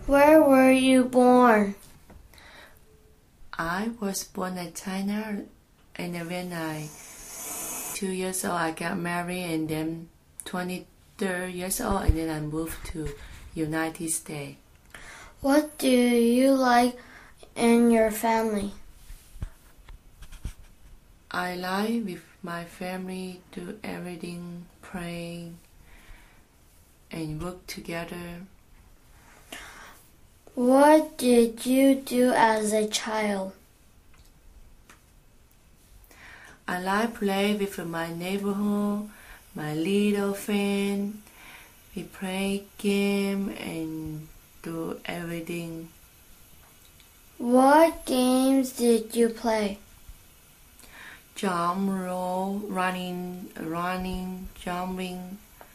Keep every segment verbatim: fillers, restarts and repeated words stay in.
Where were you born? I was born in China, and then when I two years old, I got married, and then twenty-three years old, and then I moved to United States. What do you like in your family? I like with my family do everything, pray, and work together. What did you do as a child? I like play with my neighborhood, my little friend. We play game and do everything. What games did you play? Jump, roll, running, running, jumping,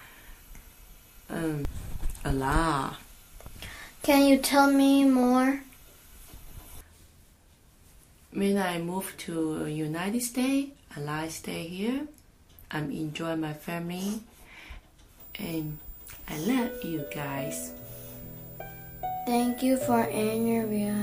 um, a lot. Can you tell me more? When I moved to United States, I like stay here. I enjoy my family, and I love you guys. Thank you for interview.